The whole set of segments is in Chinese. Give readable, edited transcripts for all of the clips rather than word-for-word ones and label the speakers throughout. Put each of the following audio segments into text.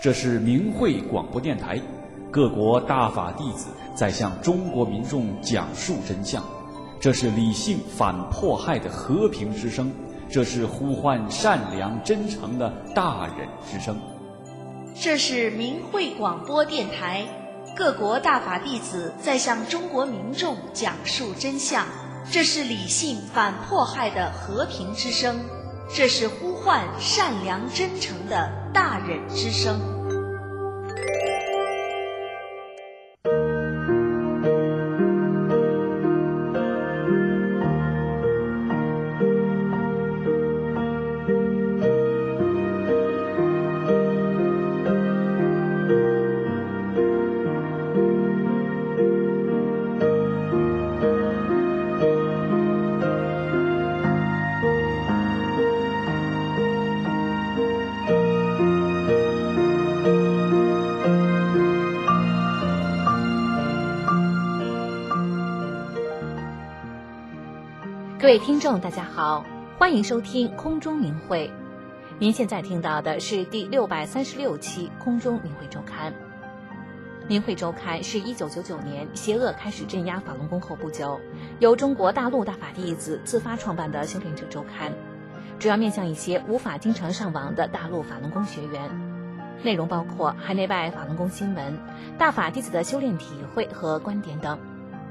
Speaker 1: 这是明慧广播电台，各国大法弟子在向中国民众讲述真相。这是理性反迫害的和平之声，这是呼唤善良真诚的大忍之声。
Speaker 2: 这是明慧广播电台，各国大法弟子在向中国民众讲述真相。这是理性反迫害的和平之声，这是呼唤善良真诚的大忍之声。
Speaker 3: 各位听众大家好，欢迎收听空中明慧。您现在听到的是第636期空中明慧周刊。明慧周刊是1999年邪恶开始镇压法轮功后不久，由中国大陆大法弟子自发创办的修炼者周刊，主要面向一些无法经常上网的大陆法轮功学员，内容包括海内外法轮功新闻、大法弟子的修炼体会和观点等。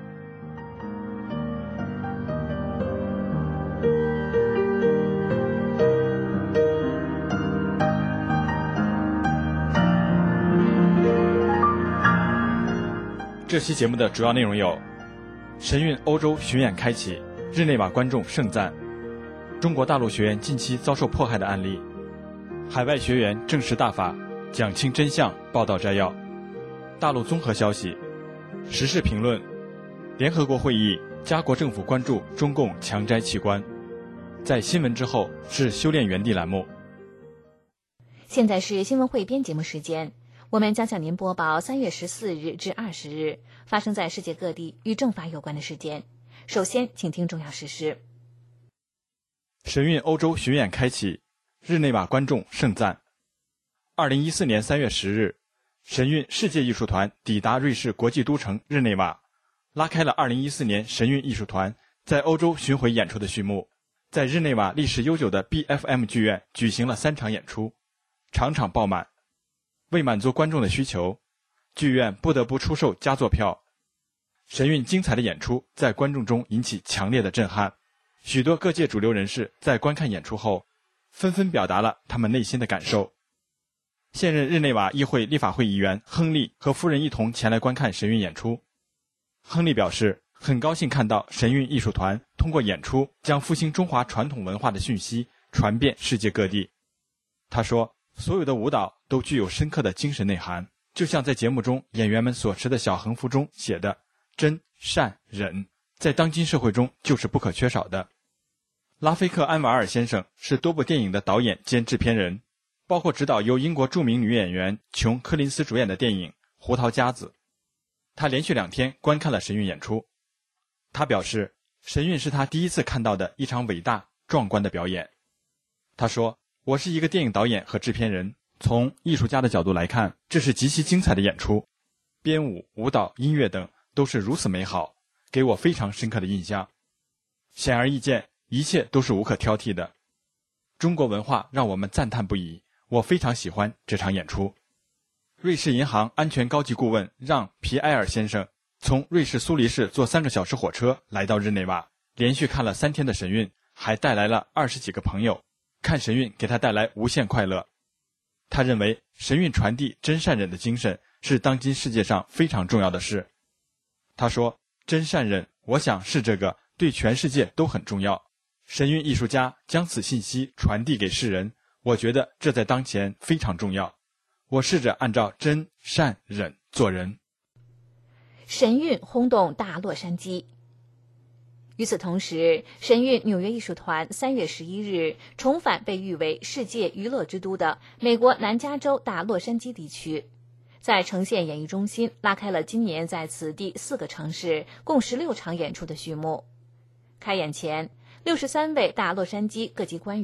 Speaker 4: 这期节目的主要内容有：神韵欧洲巡演开启，日内瓦观众盛赞；中国大陆学员近期遭受迫害的案例；海外学员证实大法，讲清真相，报道摘要；大陆综合消息；时事评论；联合国会议，加国政府关注中共强摘器官。在新闻之后是修炼园地栏目。
Speaker 3: 现在是新闻汇编节目时间。我们将向您播报3月14日至20日发生在世界各地与正法有关的事件。首先，请听重要事实。
Speaker 4: 神韵欧洲巡演开启，日内瓦观众盛赞。2014年3月10日，神韵世界艺术团抵达瑞士国际都城日内瓦，拉开了2014年神韵艺术团在欧洲巡回演出的序幕。在日内瓦历史悠久的 BFM 剧院举行了3场演出，场场爆满。为满足观众的需求，剧院不得不出售加座票。神韵精彩的演出在观众中引起强烈的震撼，许多各界主流人士在观看演出后纷纷表达了他们内心的感受。现任日内瓦议会立法会议员亨利和夫人一同前来观看神韵演出。亨利表示，很高兴看到神韵艺术团通过演出将复兴中华传统文化的讯息传遍世界各地。他说，所有的舞蹈都具有深刻的精神内涵，就像在节目中演员们所持的小横幅中写的真善忍，在当今社会中就是不可缺少的。拉菲克·安瓦尔先生是多部电影的导演兼制片人，包括执导由英国著名女演员琼·柯林斯主演的电影《胡桃夹子》。他连续2天观看了神韵演出。他表示，神韵是他第一次看到的一场伟大壮观的表演。他说，我是一个电影导演和制片人，从艺术家的角度来看，这是极其精彩的演出，编舞、舞蹈、音乐等都是如此美好，给我非常深刻的印象。显而易见，一切都是无可挑剔的。中国文化让我们赞叹不已，我非常喜欢这场演出。瑞士银行安全高级顾问让·皮埃尔先生从瑞士苏黎世坐3个小时火车来到日内瓦，连续看了3天的神韵，还带来了20几个朋友。看神韵给他带来无限快乐。他认为神韵传递真善忍的精神是当今世界上非常重要的事。他说，真善忍，我想是这个对全世界都很重要。神韵艺术家将此信息传递给世人，我觉得这在当前非常重要。我试着按照真善忍做人。
Speaker 3: 神韵轰动大洛杉矶。与此同时，神韵纽约艺术团3月11日重返被誉为世界娱乐之都的美国南加州大洛杉矶地区，在呈现演艺中心拉开了今年在此地4个城市共16场演出的序幕。开演前，63位大洛杉矶各级官员，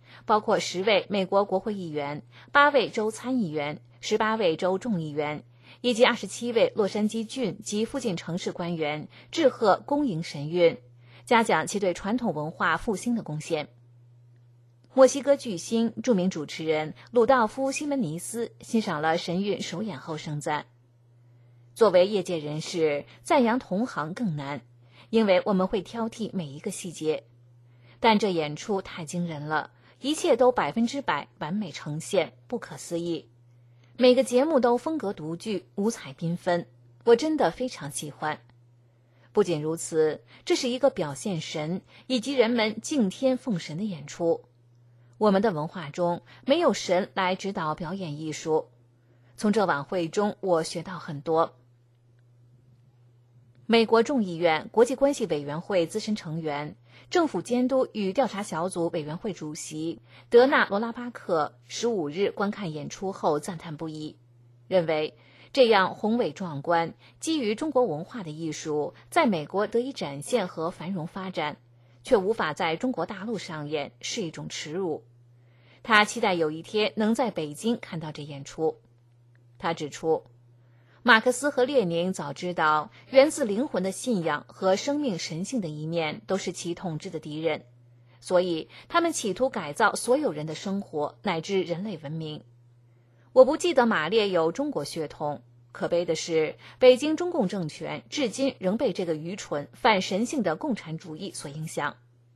Speaker 3: 包括10位美国国会议员、8位州参议员、18位州众议员，以及27位洛杉矶郡及附近城市官员致贺恭迎神韵，嘉奖其对传统文化复兴的贡献。墨西哥巨星、著名主持人鲁道夫·西门尼斯欣赏了神韵首演后盛赞：作为业界人士，赞扬同行更难，因为我们会挑剔每一个细节。但这演出太惊人了，一切都100%完美呈现，不可思议。每个节目都风格独具，五彩缤纷，我真的非常喜欢。不仅如此，这是一个表现神以及人们敬天奉神的演出。我们的文化中没有神来指导表演艺术。从这晚会中，我学到很多。美国众议院国际关系委员会资深成员、政府监督与调查小组委员会主席德纳·罗拉巴克15日观看演出后赞叹不已，认为这样宏伟壮观、基于中国文化的艺术在美国得以展现和繁荣发展，却无法在中国大陆上演，是一种耻辱。他期待有一天能在北京看到这演出。他指出，马克思和列宁早知道源自灵魂的信仰和生命神性的一面都是其统治的敌人，所以他们企图改造所有人的生活乃至人类文明。我不记得马列有中国血统，可悲的是，北京中共政权至今仍被这个愚蠢反神性的共产主义所影响。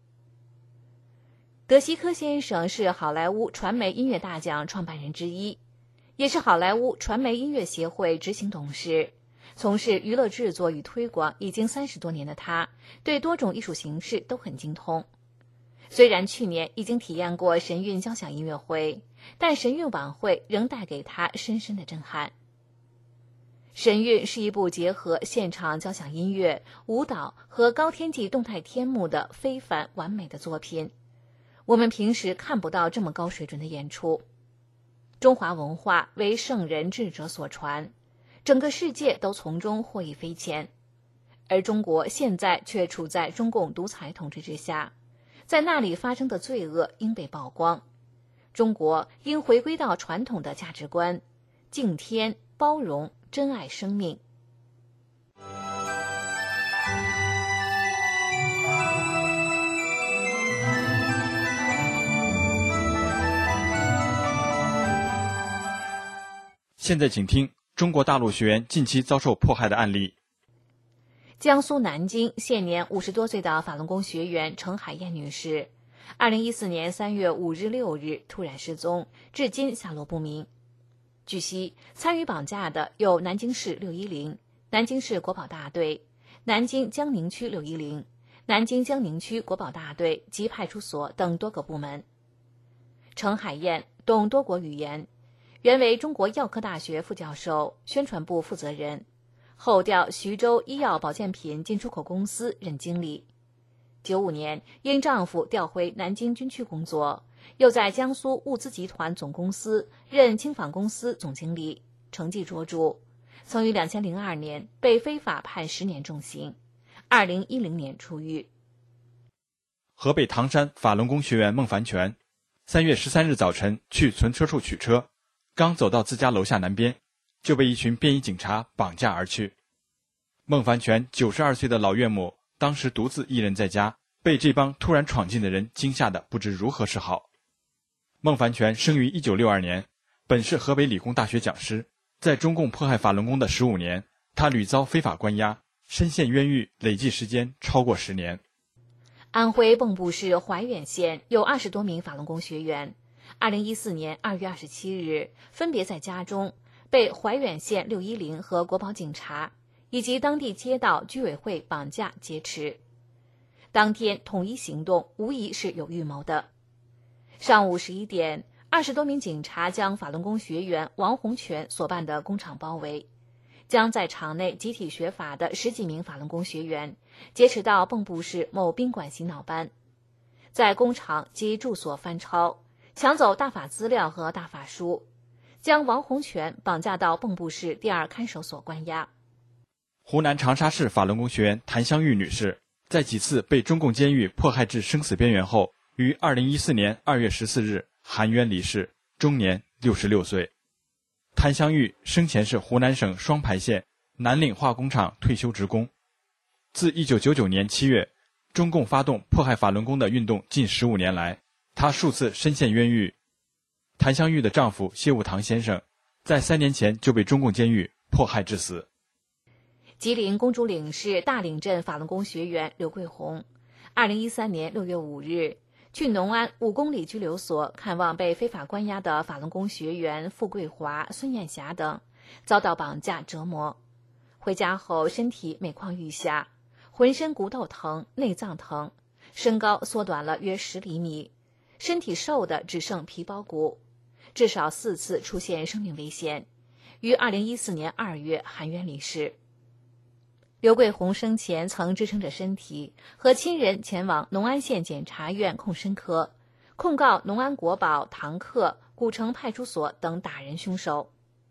Speaker 3: 德希科先生是好莱坞传媒音乐大奖创办人之一，也是好莱坞传媒音乐协会执行董事。从事娱乐制作与推广已经30多年的他，对多种艺术形式都很精通。虽然去年已经体验过神韵交响音乐会，但神韵晚会仍带给他深深的震撼。神韵是一部结合现场交响音乐、舞蹈和高天际动态天幕的非凡完美的作品。我们平时看不到这么高水准的演出。中华文化为圣人智者所传，整个世界都从中获益匪浅，而中国现在却处在中共独裁统治之下，在那里发生的罪恶应被曝光。中国应回归到传统的价值观，敬天、包容、珍爱生命。
Speaker 4: 现在请听中国大陆学员近期遭受迫害的案例。
Speaker 3: 江苏南京现年50多岁的法轮功学员程海燕女士，2014年3月5日、6日突然失踪，至今下落不明。据悉，参与绑架的有南京市610、南京市国保大队、南京江宁区610、南京江宁区国保大队及派出所等多个部门。程海燕懂多国语言，原为中国药科大学副教授、宣传部负责人，后调徐州医药保健品进出口公司任经理。95年因丈夫调回南京军区工作，又在江苏物资集团总公司任轻纺公司总经理，成绩卓著，曾于2002年被非法判10年重刑，2010年出狱。
Speaker 4: 河北唐山法轮功学员孟凡全3月13日早晨去存车处取车，刚走到自家楼下南边，就被一群便衣警察绑架而去。孟凡全92岁的老岳母当时独自一人在家，被这帮突然闯进的人惊吓得不知如何是好。孟凡全生于1962年，本是河北理工大学讲师，在中共迫害法轮功的15年，他屡遭非法关押，深陷冤狱，累计时间超过10年。
Speaker 3: 安徽蚌埠市怀远县有20多名法轮功学员，2014年2月27日分别在家中被怀远县610和国保警察以及当地街道居委会绑架劫持。当天统一行动无疑是有预谋的。上午11点，20多名警察将法轮功学员王洪全所办的工厂包围，将在厂内集体学法的10几名法轮功学员劫持到蚌埠市某宾馆洗脑班，在工厂及住所翻抄，抢走大法资料和大法书，将王洪全绑架到蚌埠市第2看守所关押。
Speaker 4: 湖南长沙市法轮功学员谭香玉女士，在几次被中共监狱迫害至生死边缘后， 于2014年2月14日含冤离世，终年66岁。谭湘玉生前是湖南省双牌县南岭化工厂退休职工。自1999年7月，中共发动迫害法轮功的运动近15年来，她数次身陷冤狱。谭湘玉的丈夫谢悟堂先生在3年前就被中共监狱迫害致死。
Speaker 3: 吉林公主岭市大岭镇法轮功学员刘桂红2013年6月5日去农安5公里拘留所看望被非法关押的法轮功学员傅桂华、孙艳霞等，遭到绑架折磨。回家后身体每况愈下，浑身骨头疼、内脏疼，身高缩短了约10厘米，身体瘦的只剩皮包骨，至少4次出现生命危险，于2014年2月含冤离世。刘桂红生前曾支撑着身体，和亲人前往农安县检察院控申科，控告农安国宝、堂客、古城派出所等打人凶手。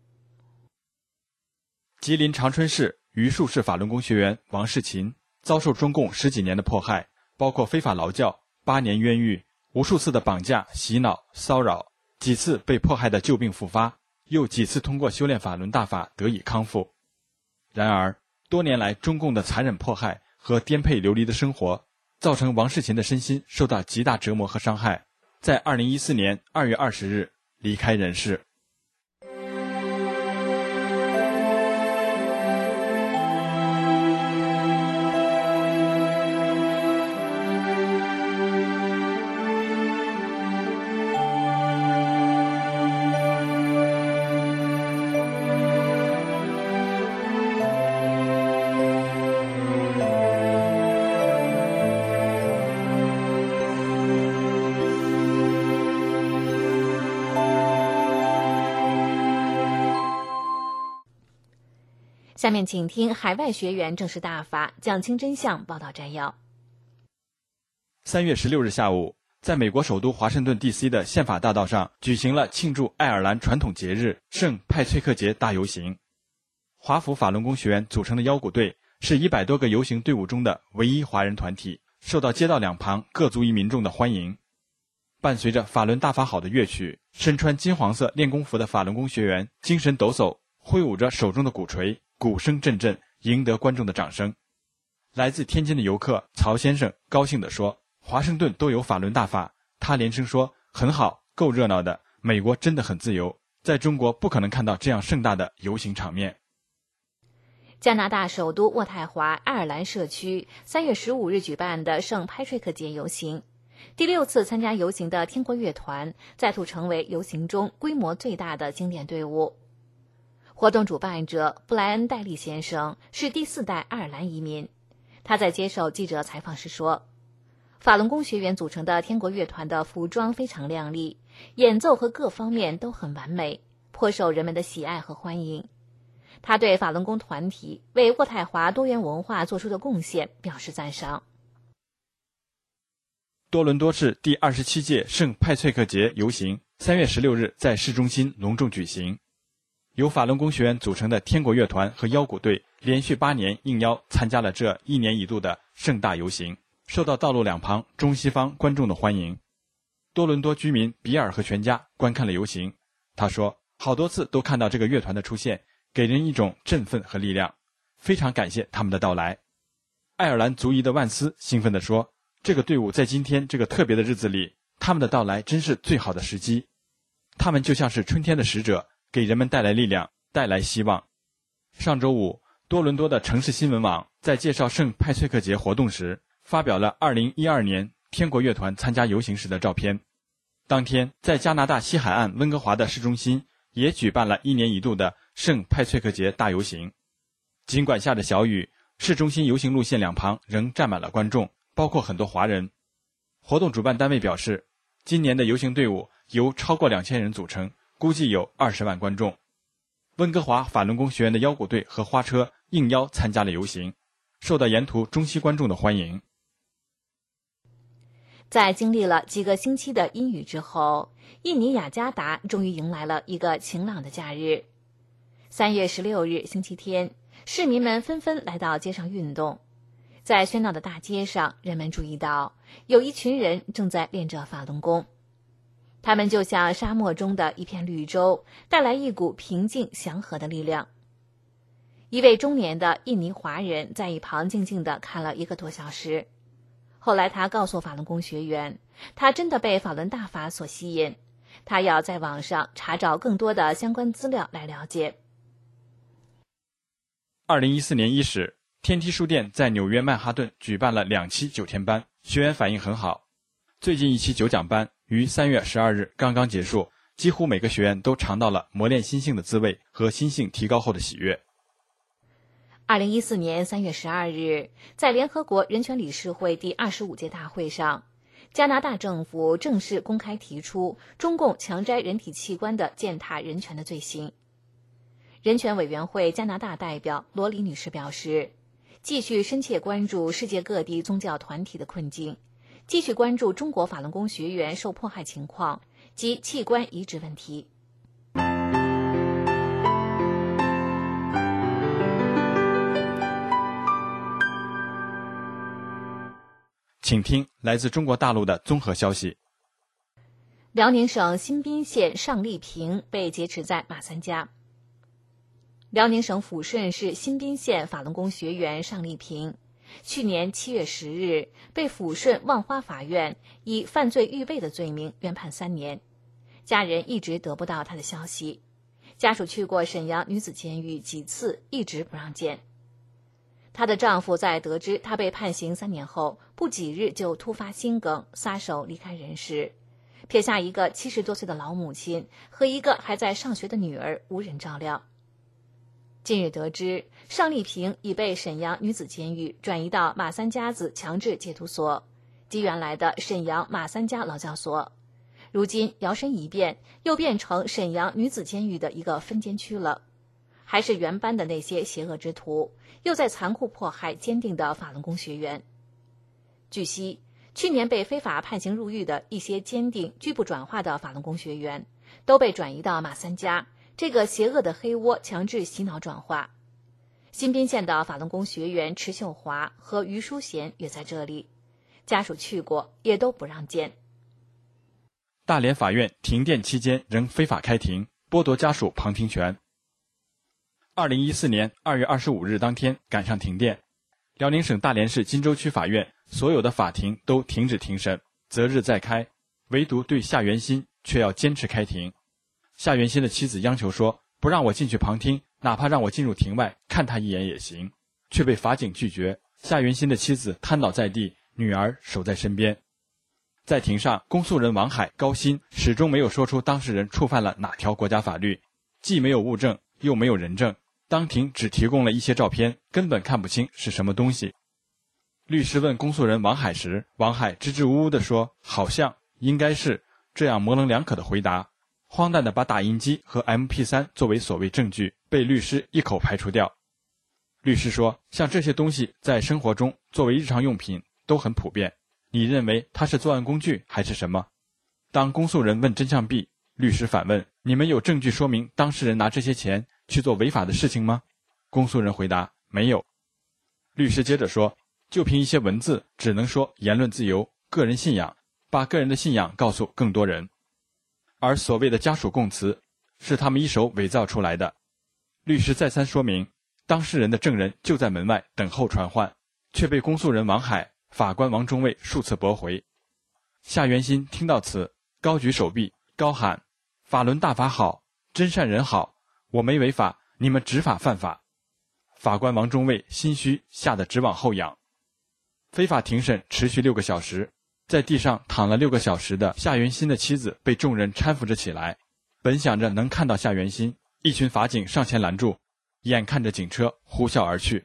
Speaker 4: 吉林长春市榆树市法轮功学员王世勤遭受中共10几年的迫害，包括非法劳教、8年冤狱、无数次的绑架、洗脑、骚扰，几次被迫害的旧病复发，又几次通过修炼法轮大法得以康复。然而多年来中共的残忍迫害和颠沛流离的生活，造成王世勤的身心受到极大折磨和伤害，在2014年2月20日离开人世。
Speaker 3: 下面请听海外学员正式大法讲清真相报道摘要。
Speaker 4: 3月16日下午，在美国首都华盛顿 DC 的宪法大道上举行了庆祝爱尔兰传统节日圣派翠克节大游行。华府法轮功学员组成的腰鼓队是100多个游行队伍中的唯一华人团体，受到街道两旁各族裔民众的欢迎。伴随着法轮大法好的乐曲，身穿金黄色练功服的法轮功学员精神抖擞，挥舞着手中的鼓槌，鼓声阵阵，赢得观众的掌声。来自天津的游客曹先生高兴地说，华盛顿都有法轮大法，他连声说很好，够热闹的，美国真的很自由，在中国不可能看到这样盛大的游行场面。
Speaker 3: 加拿大首都渥太华爱尔兰社区3月15日举办的圣派翠克节游行，第6次参加游行的天国乐团再度成为游行中规模最大的经典队伍。活动主办者布莱恩·戴利先生是第4代爱尔兰移民，他在接受记者采访时说，法轮功学员组成的天国乐团的服装非常亮丽，演奏和各方面都很完美，颇受人们的喜爱和欢迎。他对法轮功团体为渥太华多元文化做出的贡献表示赞赏。
Speaker 4: 多伦多市第27届圣派翠克节游行3月16日在市中心隆重举行。由法轮功学员组成的天国乐团和腰鼓队连续8年应邀参加了这1年1度的盛大游行，受到道路两旁中西方观众的欢迎。多伦多居民比尔和全家观看了游行，他说，好多次都看到这个乐团的出现，给人一种振奋和力量，非常感谢他们的到来。爱尔兰族裔的万斯兴奋地说，这个队伍在今天这个特别的日子里，他们的到来真是最好的时机，他们就像是春天的使者，给人们带来力量，带来希望。上周五，多伦多的城市新闻网在介绍圣派翠克节活动时，发表了2012年天国乐团参加游行时的照片。当天，在加拿大西海岸温哥华的市中心也举办了1年1度的圣派翠克节大游行。尽管下着小雨，市中心游行路线两旁仍站满了观众，包括很多华人。活动主办单位表示，今年的游行队伍由超过2000人组成，估计有20万观众。温哥华法轮功学院的腰鼓队和花车应邀参加了游行，受到沿途中西观众的欢迎。
Speaker 3: 在经历了几个星期的阴雨之后，印尼雅加达终于迎来了一个晴朗的假日。3月16日星期天，市民们纷纷来到街上运动。 在喧闹的大街上，人们注意到有一群人正在练着法轮功，他们就像沙漠中的一片绿洲，带来一股平静祥和的力量。一位中年的印尼华人在一旁静静地看了1个多小时。后来他告诉法轮功学员，他真的被法轮大法所吸引，他要在网上查找更多的相关资料来了解。
Speaker 4: 2014年伊始，天梯书店在纽约曼哈顿举办了2期9天班，学员反应很好。最近一期9讲班于3月12日刚刚结束，几乎每个学员都尝到了磨练心性的滋味和心性提高后的喜悦。
Speaker 3: 2014年3月12日，在联合国人权理事会第25届大会上，加拿大政府正式公开提出中共强摘人体器官的践踏人权的罪行。人权委员会加拿大代表罗里女士表示，继续深切关注世界各地宗教团体的困境，继续关注中国法轮功学员受迫害情况及器官移植问题。
Speaker 4: 请听来自中国大陆的综合消息。
Speaker 3: 辽宁省新宾县尚丽平被劫持在马三家。辽宁省抚顺市新宾县法轮功学员尚丽平，去年7月10日被抚顺望花法院以犯罪预备的罪名冤判3年，家人一直得不到他的消息，家属去过沈阳女子监狱几次，一直不让见。她的丈夫在得知她被判刑3年后，不几日就突发心梗，撒手离开人世，撇下一个70多岁的老母亲和一个还在上学的女儿无人照料。近日得知，尚丽平已被沈阳女子监狱转移到马三家子强制戒毒所，即原来的沈阳马三家劳教所。如今摇身一变，又变成沈阳女子监狱的一个分监区了。还是原班的那些邪恶之徒，又在残酷迫害坚定的法轮功学员。据悉，去年被非法判刑入狱的一些坚定拒不转化的法轮功学员，都被转移到马三家这个邪恶的黑窝强制洗脑转化。新宾县的法轮功学员池秀华和于淑贤也在这里，家属去过也都不让见。
Speaker 4: 大连法院停电期间仍非法开庭，剥夺家属旁听权。2014年2月25日当天赶上停电，辽宁省大连市金州区法院所有的法庭都停止庭审，择日再开，唯独对夏元新却要坚持开庭。夏元新的妻子央求说，不让我进去旁听，哪怕让我进入庭外看他一眼也行，却被法警拒绝。夏元新的妻子瘫倒在地，女儿守在身边。在庭上，公诉人王海、高鑫始终没有说出当事人触犯了哪条国家法律，既没有物证又没有人证，当庭只提供了一些照片，根本看不清是什么东西。律师问公诉人王海时，王海支支吾吾地说好像应该是，这样模棱两可的回答，荒诞地把打印机和 MP3 作为所谓证据，被律师一口排除掉。律师说，像这些东西在生活中作为日常用品都很普遍，你认为它是作案工具还是什么？当公诉人问真相币，律师反问，你们有证据说明当事人拿这些钱去做违法的事情吗？公诉人回答，没有。律师接着说，就凭一些文字，只能说言论自由、个人信仰，把个人的信仰告诉更多人。而所谓的家属供词，是他们一手伪造出来的。律师再三说明，当事人的证人就在门外等候传唤，却被公诉人王海、法官王中卫数次驳回。夏元新听到此，高举手臂，高喊，法轮大法好，真善人好，我没违法，你们执法犯法。法官王中卫心虚，吓得直往后仰。非法庭审持续6个小时，在地上躺了6个小时的夏元新的妻子被众人搀扶着起来，本想着能看到夏元新，一群法警上前拦住，眼看着警车呼啸而去。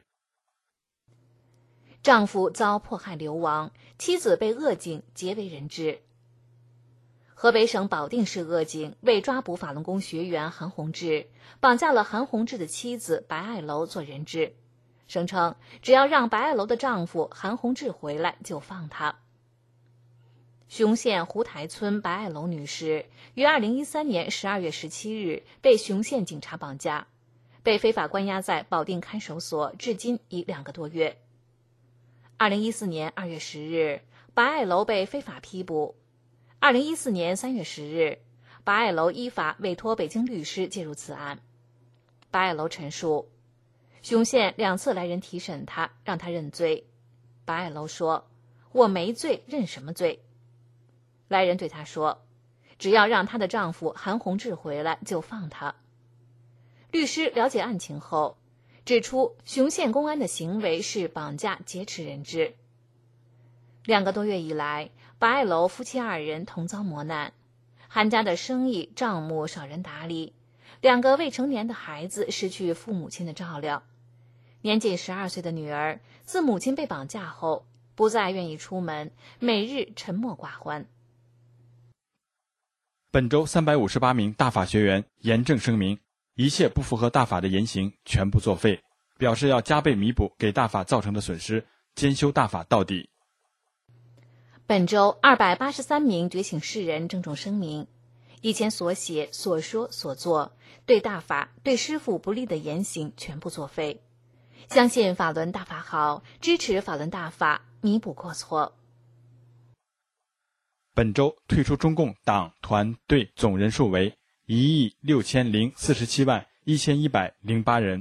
Speaker 3: 丈夫遭迫害流亡，妻子被恶警劫为人质。河北省保定市恶警为抓捕法轮功学员韩宏志，绑架了韩宏志的妻子白爱楼做人质，声称只要让白爱楼的丈夫韩宏志回来就放他。雄县湖台村白爱楼女士于2013年12月17日被雄县警察绑架，被非法关押在保定看守所，至今已2个多月。 2014年2月10日，白爱楼被非法批捕。2014年3月10日，白爱楼依法委托北京律师介入此案。白爱楼陈述，雄县2次来人提审他，让他认罪。白爱楼说：“我没罪，认什么罪？”来人对他说：“只要让她的丈夫韩宏志回来，就放他。”律师了解案情后指出，雄县公安的行为是绑架劫持人质。2个多月以来，白爱楼夫妻2人同遭磨难，韩家的生意账目少人打理，2个未成年的孩子失去父母亲的照料。年仅12岁的女儿自母亲被绑架后，不再愿意出门，每日沉默寡欢。
Speaker 4: 本周358名大法学员严正声明，一切不符合大法的言行全部作废，表示要加倍弥补给大法造成的损失，兼修大法到底。
Speaker 3: 本周283名觉醒世人郑重声明，以前所写、所说、所做对大法、对师父不利的言行全部作废，相信法轮大法好，支持法轮大法，弥补过错。
Speaker 4: 本周退出中共党团队总人数为160471108人。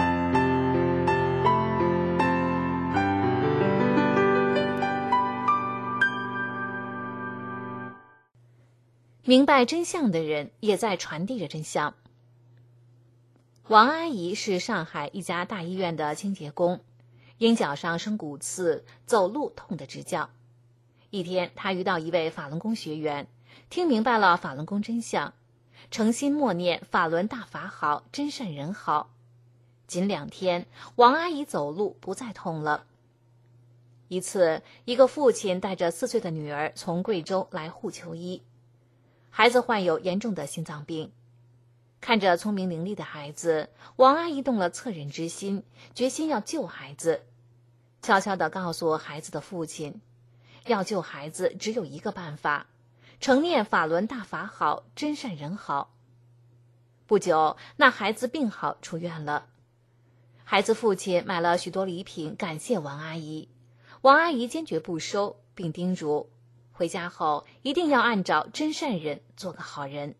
Speaker 3: 明白真相的人也在传递着真相。王阿姨是上海一家大医院的清洁工，因脚上生骨刺，走路痛得直叫。一天，她遇到一位法轮功学员，听明白了法轮功真相，诚心默念法轮大法好，真善人好。仅2天，王阿姨走路不再痛了。一次，一个父亲带着4岁的女儿从贵州来沪求医，孩子患有严重的心脏病。看着聪明伶俐的孩子，王阿姨动了恻隐之心，决心要救孩子。悄悄地告诉孩子的父亲，要救孩子只有一个办法，诚念法轮大法好，真善人好。不久，那孩子病好出院了。孩子父亲买了许多礼品感谢王阿姨，王阿姨坚决不收，并叮嘱回家后一定要按照真善人做个好人。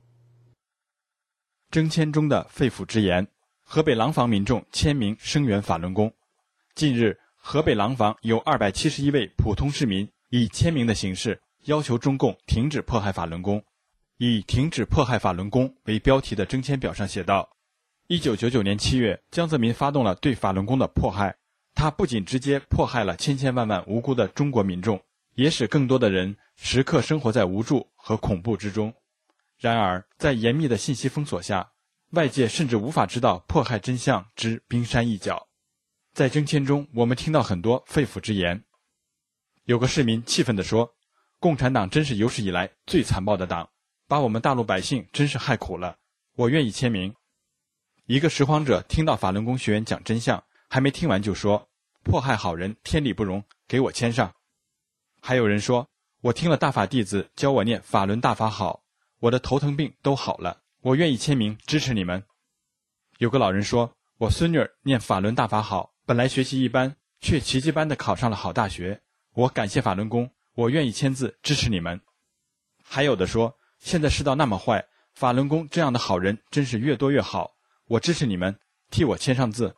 Speaker 4: 征签中的肺腑之言，河北廊坊民众签名声援法轮功。近日，河北廊坊有271位普通市民以签名的形式要求中共停止迫害法轮功。以停止迫害法轮功为标题的征签表上写道：1999年7月，江泽民发动了对法轮功的迫害，他不仅直接迫害了千千万万无辜的中国民众，也使更多的人时刻生活在无助和恐怖之中。然而，在严密的信息封锁下，外界甚至无法知道迫害真相之冰山一角。在征签中，我们听到很多肺腑之言。有个市民气愤地说，共产党真是有史以来最残暴的党，把我们大陆百姓真是害苦了，我愿意签名。一个拾荒者听到法轮功学员讲真相，还没听完就说，迫害好人天理不容，给我签上。还有人说，我听了大法弟子教我念法轮大法好，我的头疼病都好了，我愿意签名支持你们。有个老人说，我孙女儿念法轮大法好，本来学习一般，却奇迹般的考上了好大学，我感谢法轮功，我愿意签字支持你们。还有的说，现在世道那么坏，法轮功这样的好人真是越多越好，我支持你们，替我签上字。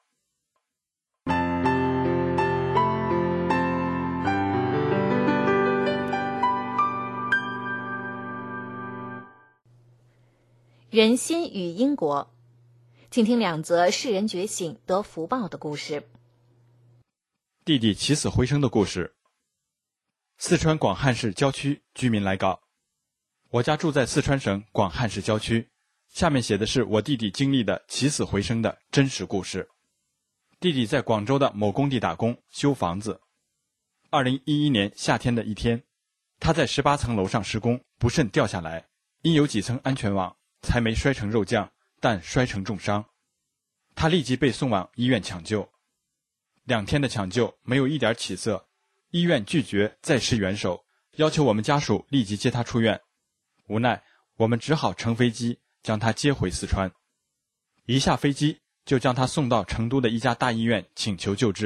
Speaker 3: 人心与因果，请听2则世人觉醒得福报的故事。
Speaker 4: 弟弟起死回生的故事。四川广汉市郊区居民来稿，我家住在四川省广汉市郊区，下面写的是我弟弟经历的起死回生的真实故事。弟弟在广州的某工地打工修房子。2011年夏天的一天，他在18层楼上施工，不慎掉下来，因有几层安全网，才没摔成肉酱，但摔成重伤。他立即被送往医院抢救。2天的抢救没有一点起色，医院拒绝再施援手，要求我们家属立即接他出院。无奈，我们只好乘飞机将他接回四川。一下飞机就将他送到成都的一家大医院请求救治，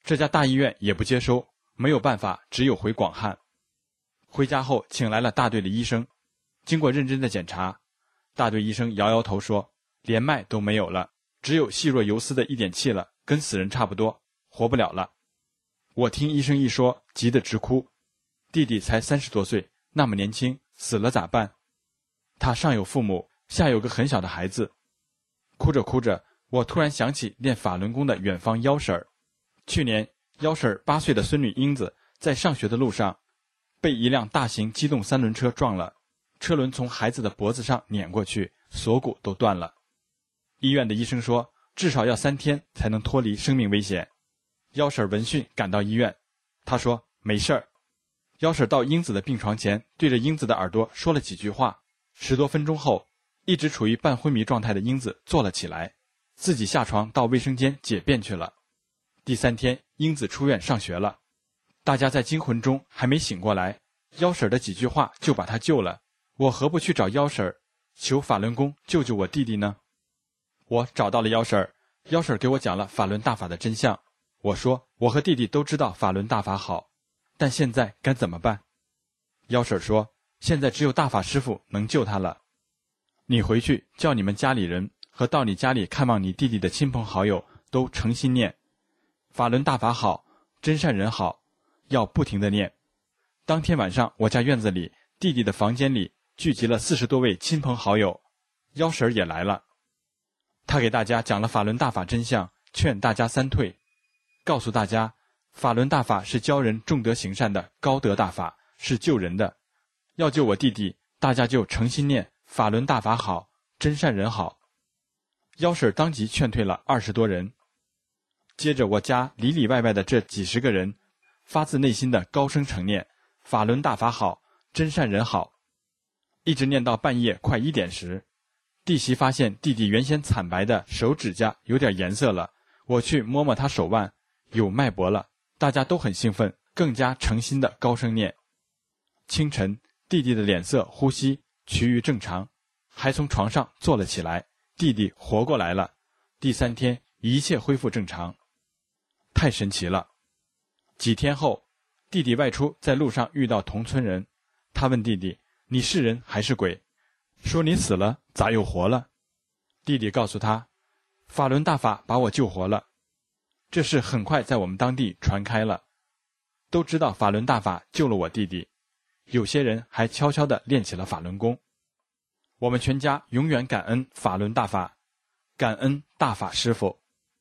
Speaker 4: 这家大医院也不接收，没有办法，只有回广汉。回家后请来了大队的医生，经过认真的检查，大队医生摇摇头说，连脉都没有了，只有细若游丝的一点气了，跟死人差不多，活不了了。我听医生一说，急得直哭。弟弟才30多岁，那么年轻，死了咋办？他上有父母，下有个很小的孩子。哭着哭着，我突然想起练法轮功的远方幺婶儿。去年幺婶儿8岁的孙女英子在上学的路上被一辆大型机动3轮车撞了，车轮从孩子的脖子上碾过去，锁骨都断了。医院的医生说至少要3天才能脱离生命危险。幺婶闻讯赶到医院，她说没事儿。幺婶到英子的病床前，对着英子的耳朵说了几句话。10多分钟后，一直处于半昏迷状态的英子坐了起来，自己下床到卫生间解便去了。第3天，英子出院上学了。大家在惊魂中还没醒过来，幺婶的几句话就把她救了。我何不去找幺婶，求法轮功救救我弟弟呢？我找到了幺婶，幺婶给我讲了法轮大法的真相。我说我和弟弟都知道法轮大法好，但现在该怎么办？幺婶说现在只有大法师父能救他了。你回去叫你们家里人和到你家里看望你弟弟的亲朋好友都诚心念法轮大法好，真善人好，要不停地念。当天晚上，我家院子里弟弟的房间里聚集了40多位亲朋好友，幺婶也来了。他给大家讲了法轮大法真相，劝大家3退，告诉大家法轮大法是教人重德行善的高德大法，是救人的。要救我弟弟，大家就诚心念法轮大法好，真善人好。幺婶当即劝退了20多人。接着我家里里外外的这几十个人发自内心的高声承念法轮大法好，真善人好，一直念到半夜快1点时，弟媳发现弟弟原先惨白的手指甲有点颜色了，我去摸摸他手腕，有脉搏了，大家都很兴奋，更加诚心的高声念。清晨，弟弟的脸色、呼吸趋于正常，还从床上坐了起来，弟弟活过来了。第3天，一切恢复正常，太神奇了。几天后，弟弟外出，在路上遇到同村人，他问弟弟：“你是人还是鬼？”说：“你死了，咋又活了？”弟弟告诉他：“法轮大法把我救活了。”这事很快在我们当地传开了，都知道法轮大法救了我弟弟。有些人还悄悄地练起了法轮功。我们全家永远感恩法轮大法，感恩大法师父。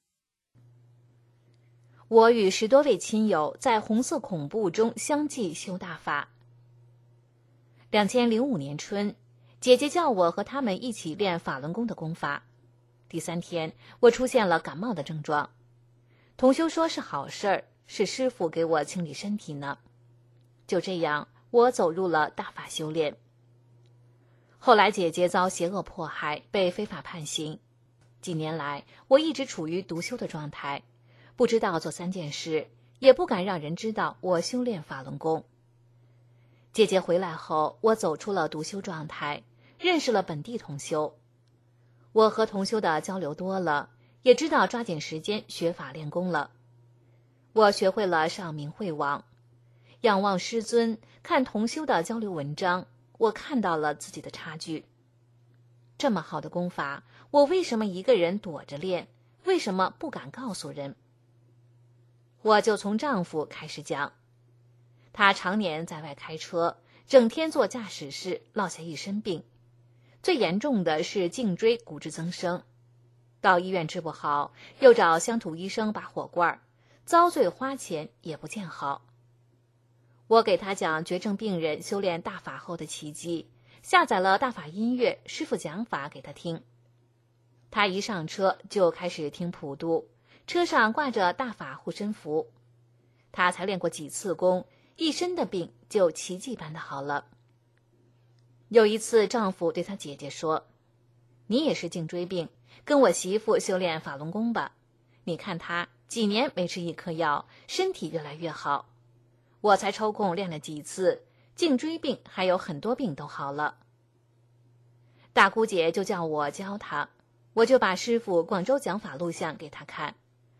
Speaker 3: 我与10多位亲友在红色恐怖中相继修大法。2005年春，姐姐叫我和他们一起练法轮功的功法。第3天，我出现了感冒的症状。同修说是好事儿，是师父给我清理身体呢。就这样，我走入了大法修炼。后来姐姐遭邪恶迫害，被非法判刑。几年来，我一直处于独修的状态，不知道做3件事，也不敢让人知道我修炼法轮功。姐姐回来后，我走出了独修状态，认识了本地同修。我和同修的交流多了，也知道抓紧时间学法练功了。我学会了上明慧网，仰望师尊，看同修的交流文章，我看到了自己的差距。这么好的功法，我为什么一个人躲着练？为什么不敢告诉人？我就从丈夫开始讲。他常年在外开车，整天做驾驶室，落下一身病。最严重的是颈椎骨质增生，到医院治不好，又找乡土医生拔火罐，遭罪花钱也不见好。我给他讲绝症病人修炼大法后的奇迹，下载了大法音乐，师父讲法给他听。他一上车就开始听普度，车上挂着大法护身符。他才练过几次功，一身的病就奇迹般的好了。有一次，丈夫对他姐姐说：“你也是颈椎病，跟我媳妇修炼法轮功吧。你看她几年没吃一颗药，身体越来越好。我才抽空练了几次，颈椎病还有很多病都好了。”大姑姐就叫我教她，我就把师父广州讲法录像给她看。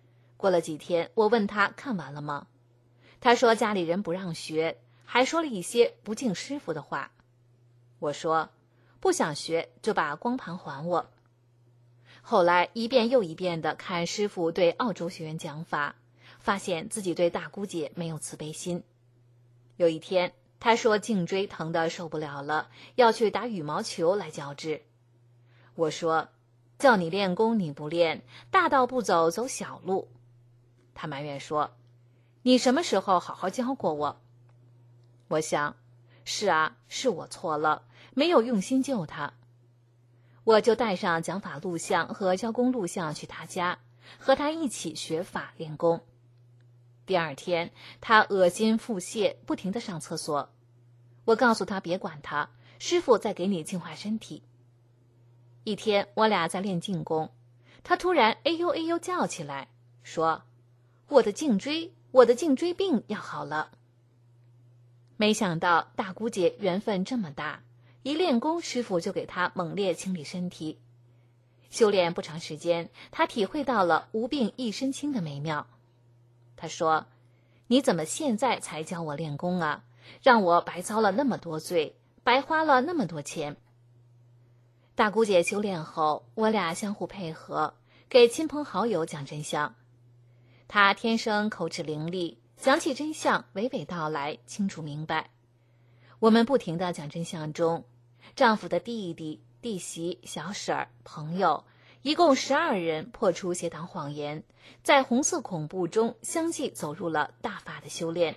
Speaker 3: 过了几天，我问他看完了吗？他说家里人不让学，还说了一些不敬师傅的话。我说不想学就把光盘还我。后来一遍又一遍地看师傅对澳洲学员讲法，发现自己对大姑姐没有慈悲心。有一天他说颈椎疼得受不了了，要去打羽毛球来矫治。我说叫你练功你不练，大道不走走小路。他埋怨说你什么时候好好教过我？我想是啊，是我错了，没有用心救他。我就带上讲法录像和教功录像去他家，和他一起学法练功。第二天他恶心腹泻，不停地上厕所。我告诉他别管他，师傅在给你净化身体。一天我俩在练静功，他突然哎呦哎呦叫起来，说我的颈椎病要好了。没想到大姑姐缘分这么大，一练功师傅就给她猛烈清理身体。修炼不长时间，她体会到了无病一身轻的美妙。她说你怎么现在才教我练功啊？让我白遭了那么多罪，白花了那么多钱。大姑姐修炼后，我俩相互配合，给亲朋好友讲真相。她天生口齿伶俐，讲起真相娓娓道来，清楚明白。我们不停地讲真相中，丈夫的弟弟、弟媳、小婶儿、朋友，一共12人破除邪党谎言，在红色恐怖中相继走入了大法的修炼。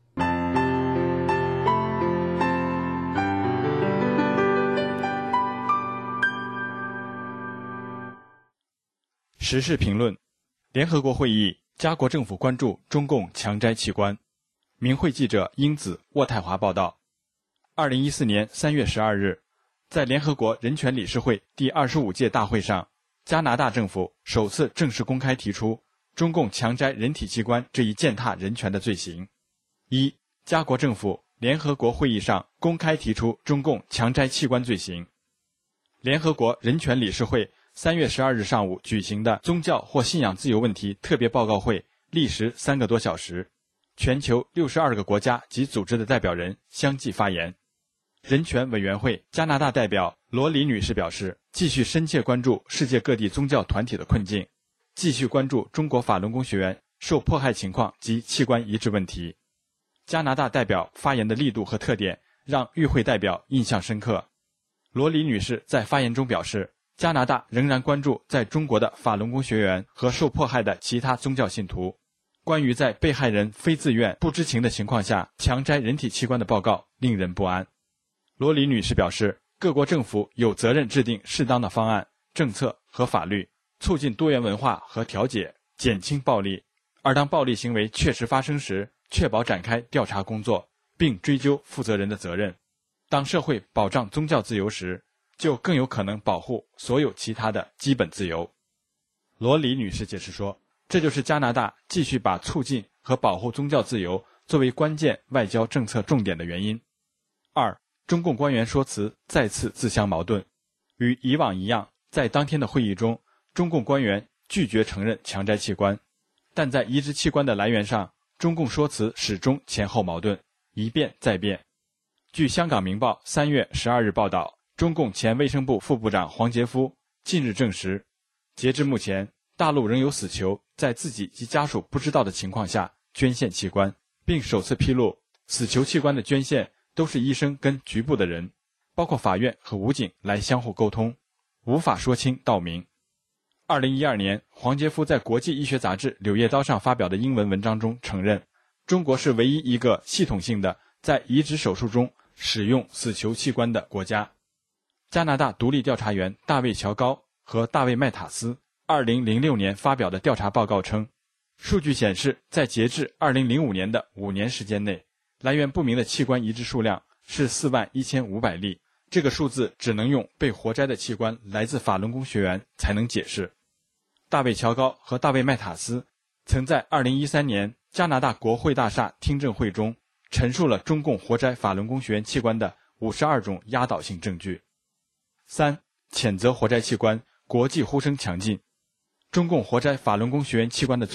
Speaker 4: 时事评论：联合国会议，加国政府关注中共强摘器官。明慧记者英子、渥太华报道。2014年3月12日，在联合国人权理事会第25届大会上，加拿大政府首次正式公开提出中共强摘人体器官这一践踏人权的罪行。加国政府联合国会议上公开提出中共强摘器官罪行。联合国人权理事会3月12日上午举行的宗教或信仰自由问题特别报告会历时3个多小时，全球62个国家及组织的代表人相继发言。人权委员会加拿大代表罗里女士表示，继续深切关注世界各地宗教团体的困境，继续关注中国法轮功学员受迫害情况及器官移植问题。加拿大代表发言的力度和特点让与会代表印象深刻。罗里女士在发言中表示，加拿大仍然关注在中国的法轮功学员和受迫害的其他宗教信徒。关于在被害人非自愿不知情的情况下强摘人体器官的报告令人不安。罗里女士表示，各国政府有责任制定适当的方案、政策和法律，促进多元文化和调解，减轻暴力。而当暴力行为确实发生时，确保展开调查工作，并追究负责人的责任。当社会保障宗教自由时，就更有可能保护所有其他的基本自由。罗里女士解释说，这就是加拿大继续把促进和保护宗教自由作为关键外交政策重点的原因。中共官员说辞再次自相矛盾。与以往一样，在当天的会议中，中共官员拒绝承认强摘器官，但在移植器官的来源上，中共说辞始终前后矛盾，一变再变。据香港明报3月12日报道，中共前卫生部副部长黄杰夫近日证实，截至目前，大陆仍有死囚在自己及家属不知道的情况下捐献器官，并首次披露死囚器官的捐献都是医生跟局部的人，包括法院和武警来相互沟通，无法说清道明。2012年，黄杰夫在国际医学杂志《柳叶刀》上发表的英文文章中承认，中国是唯一一个系统性的在移植手术中使用死囚器官的国家。加拿大独立调查员大卫·乔高和大卫·麦塔斯2006年发表的调查报告称，数据显示，在截至2005年的5年时间内，来源不明的器官移植数量是41500例，这个数字只能用被活摘的器官来自法轮功学员才能解释。大卫·乔高和大卫·麦塔斯曾在2013年加拿大国会大厦听证会中陈述了中共活摘法轮功学员器官的52种压倒性证据。谴责活摘器官，国际呼声强劲。中共活摘法轮功学员器官的罪恶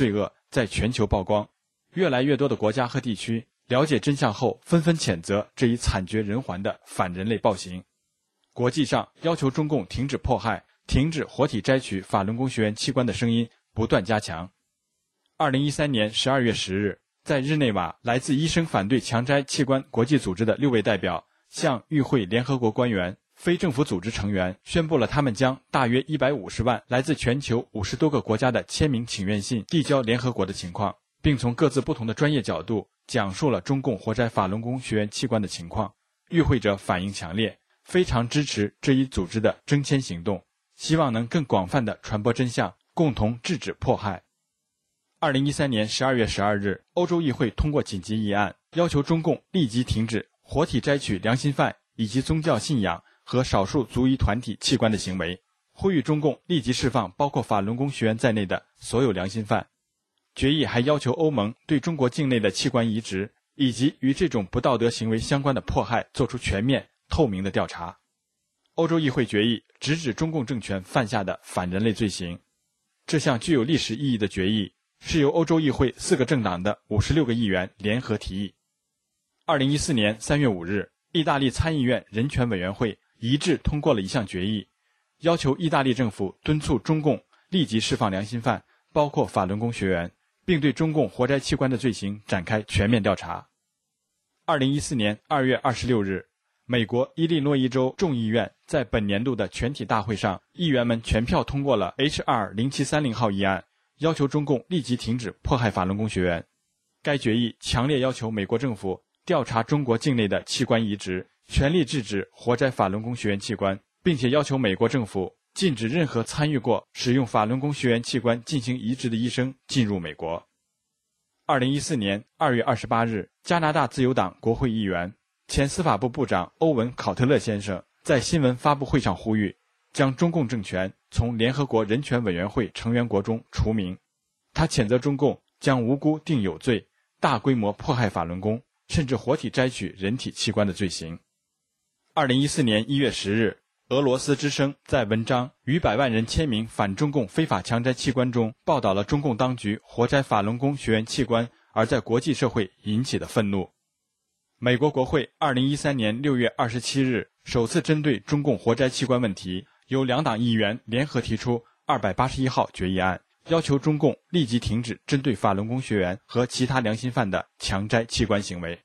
Speaker 4: 在全球曝光，越来越多的国家和地区了解真相后，纷纷谴责这一惨绝人寰的反人类暴行。国际上要求中共停止迫害、停止活体摘取法轮功学员器官的声音不断加强。2013年12月10日，在日内瓦，来自医生反对强摘器官国际组织的6位代表向与会联合国官员、非政府组织成员宣布了他们将大约150万来自全球50多个国家的签名请愿信递交联合国的情况，并从各自不同的专业角度讲述了中共活摘法轮功学员器官的情况。与会者反应强烈，非常支持这一组织的征签行动，希望能更广泛地传播真相，共同制止迫害。2013年12月12日，欧洲议会通过紧急议案，要求中共立即停止活体摘取良心犯以及宗教信仰和少数族裔团体器官的行为，呼吁中共立即释放包括法轮功学员在内的所有良心犯。决议还要求欧盟对中国境内的器官移植以及与这种不道德行为相关的迫害做出全面透明的调查。欧洲议会决议直指中共政权犯下的反人类罪行。这项具有历史意义的决议是由欧洲议会4个政党的56个议员联合提议。2014年3月5日，意大利参议院人权委员会一致通过了一项决议，要求意大利政府敦促中共立即释放良心犯，包括法轮功学员，并对中共活摘器官的罪行展开全面调查。2014年2月26日，美国伊利诺伊州众议院在本年度的全体大会上，议员们全票通过了 H.R. 0730号议案，要求中共立即停止迫害法轮功学员。该决议强烈要求美国政府调查中国境内的器官移植，全力制止活摘法轮功学员器官，并且要求美国政府禁止任何参与过使用法轮功学员器官进行移植的医生进入美国。2014年2月28日，加拿大自由党国会议员、前司法部部长欧文·考特勒先生在新闻发布会上呼吁，将中共政权从联合国人权委员会成员国中除名。他谴责中共将无辜定有罪，大规模迫害法轮功，甚至活体摘取人体器官的罪行。2014年1月10日，俄罗斯之声在文章逾100万人签名反中共非法强摘器官中报道了中共当局活摘法轮功学员器官而在国际社会引起的愤怒。美国国会2013年6月27日首次针对中共活摘器官问题，由2党议员联合提出281号决议案，要求中共立即停止针对法轮功学员和其他良心犯的强摘器官行为。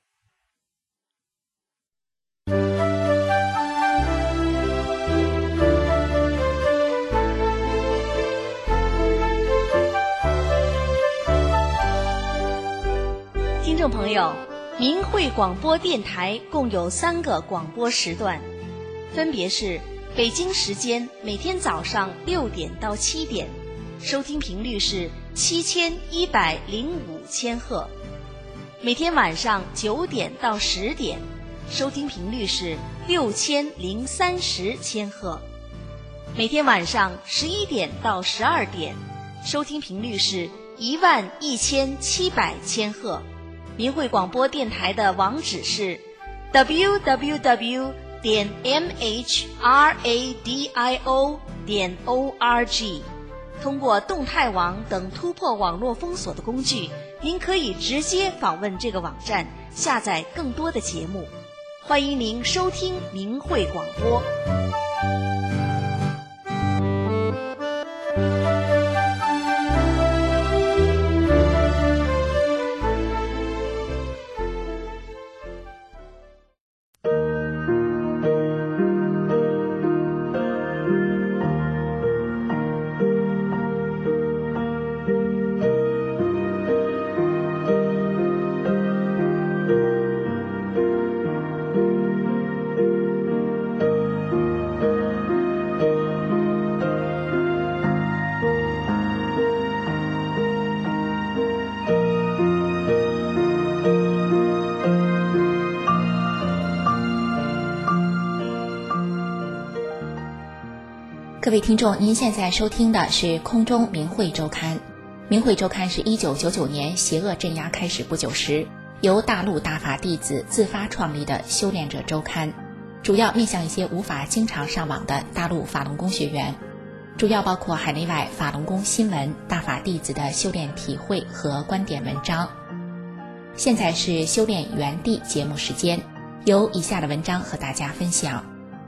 Speaker 2: 听众朋友，明慧广播电台共有3个广播时段，分别是北京时间每天早上6点到7点，收听频率是7105千赫；每天晚上9点到10点，收听频率是6030千赫；每天晚上11点到12点，收听频率是11700千赫。明慧广播电台的网址是 www.mhradio.org。 通过动态网等突破网络封锁的工具，您可以直接访问这个网站，下载更多的节目。欢迎您收听明慧广播。
Speaker 3: 各位听众，您现在收听的是空中明慧周刊。明慧周刊是1999年邪恶镇压开始不久时，由大陆大法弟子自发创立的修炼者周刊，主要面向一些无法经常上网的大陆法轮功学员。
Speaker 5: 主要包括海内外法轮功新闻、大法弟子的修炼体会和观点文章。现在是修炼原地节目时间，由以下的文章和大家分享。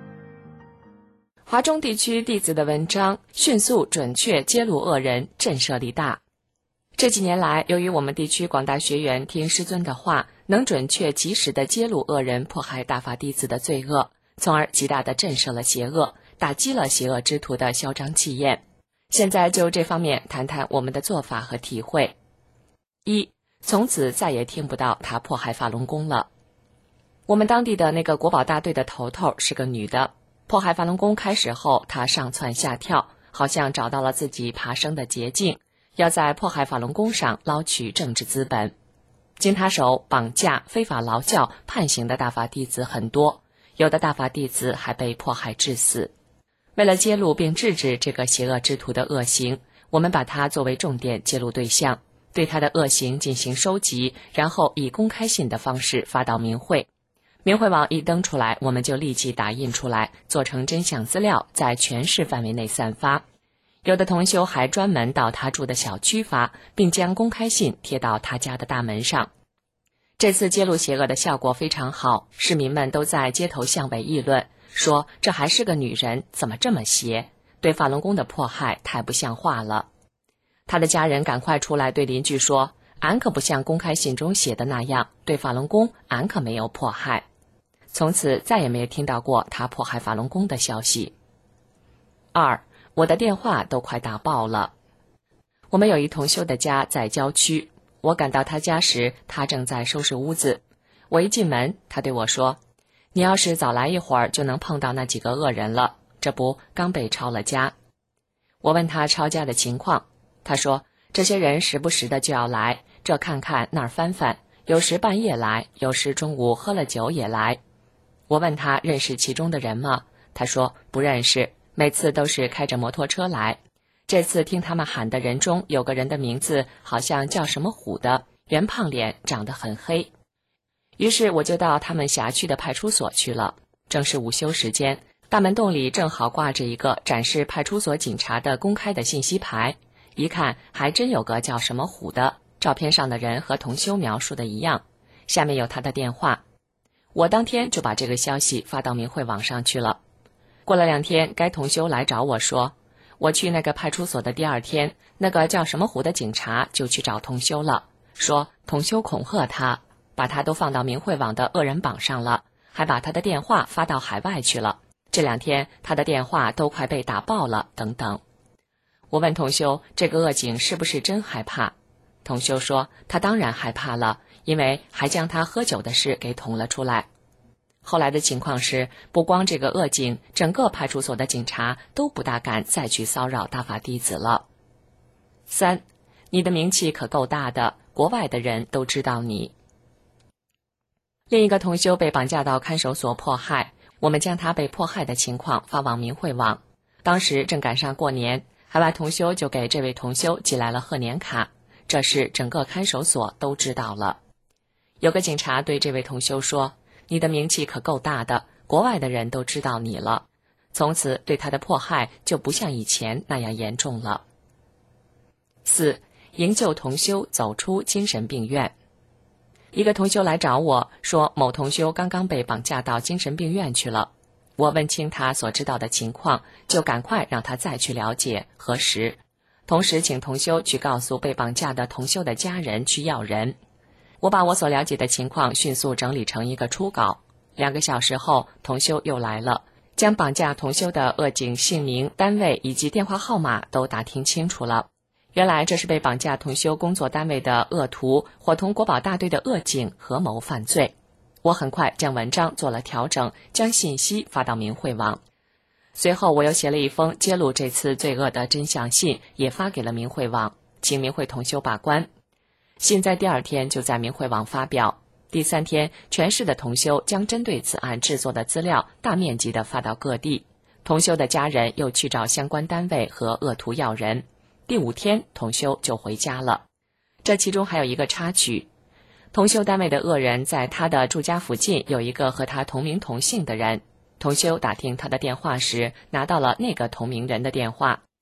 Speaker 6: 华中地区弟子的文章迅速准确揭露恶人，震慑力大。这几年来，由于我们地区广大学员听师尊的话，能准确及时地揭露恶人迫害大法弟子的罪恶，从而极大地震慑了邪恶，打击了邪恶之徒的嚣张气焰。现在就这方面谈谈我们的做法和体会。一，从此再也听不到他迫害法轮功了。我们当地的那个国保大队的头头是个女的，迫害法轮功开始后，她上蹿下跳，好像找到了自己爬升的捷径，要在迫害法轮功上捞取政治资本。经她手绑架、非法劳教、判刑的大法弟子很多，有的大法弟子还被迫害致死。为了揭露并制止这个邪恶之徒的恶行，我们把他作为重点揭露对象，对他的恶行进行收集，然后以公开信的方式发到明会。明会网一登出来，我们就立即打印出来，做成真相资料，在全市范围内散发。有的同修还专门到他住的小区发，并将公开信贴到他家的大门上。这次揭露邪恶的效果非常好，市民们都在街头巷尾议论，说这还是个女人，怎么这么邪？对法轮功的迫害太不像话了。他的家人赶快出来对邻居说，俺可不像公开信中写的那样，对法轮功俺可没有迫害。从此再也没有听到过他迫害法轮功的消息。二，我的电话都快打爆了。我们有一同修的家在郊区，我赶到他家时，他正在收拾屋子。我一进门，他对我说，你要是早来一会儿就能碰到那几个恶人了，这不刚被抄了家。我问他抄家的情况，他说这些人时不时的就要来，这看看那儿翻翻，有时半夜来，有时中午喝了酒也来。我问他认识其中的人吗？他说不认识，每次都是开着摩托车来。这次听他们喊的人中有个人的名字好像叫什么虎的，圆胖脸，长得很黑。于是我就到他们辖区的派出所去了。正是午休时间，大门洞里正好挂着一个展示派出所警察的公开的信息牌，一看还真有个叫什么虎的，照片上的人和同修描述的一样，下面有他的电话。我当天就把这个消息发到明会网上去了。过了2天，该同修来找我说，我去那个派出所的第2天，那个叫什么虎的警察就去找同修了，说同修恐吓他，把他都放到明会网的恶人榜上了，还把他的电话发到海外去了。这2天他的电话都快被打爆了，等等。我问同修，这个恶警是不是真害怕？同修说，他当然害怕了，因为还将他喝酒的事给捅了出来。后来的情况是，不光这个恶警，整个派出所的警察都不大敢再去骚扰大法弟子了。3，你的名气可够大的，国外的人都知道你。另一个同修被绑架到看守所迫害，我们将他被迫害的情况发往明会网。当时正赶上过年，海外同修就给这位同修寄来了贺年卡，这事整个看守所都知道了。有个警察对这位同修说，你的名气可够大的，国外的人都知道你了。从此对他的迫害就不像以前那样严重了。4，营救同修走出精神病院。一个同修来找我说，某同修刚刚被绑架到精神病院去了。我问清他所知道的情况，就赶快让他再去了解核实，同时请同修去告诉被绑架的同修的家人去要人。我把我所了解的情况迅速整理成一个初稿。2个小时后，同修又来了，将绑架同修的恶警姓名、单位以及电话号码都打听清楚了。原来这是被绑架同修工作单位的恶徒伙同国保大队的恶警合谋犯罪。我很快将文章做了调整，将信息发到明会网。随后我又写了一封揭露这次罪恶的真相信，也发给了明会网，请明会同修把关。信在第2天就在明会网发表。第3天，全市的同修将针对此案制作的资料大面积地发到各地。同修的家人又去找相关单位和恶徒要人。第5天，同修就回家了。这其中还有一个插曲，同修单位的恶人在他的住家附近有一个和他同名同姓的人。同修打听他的电话时，拿到了那个同名人的电话。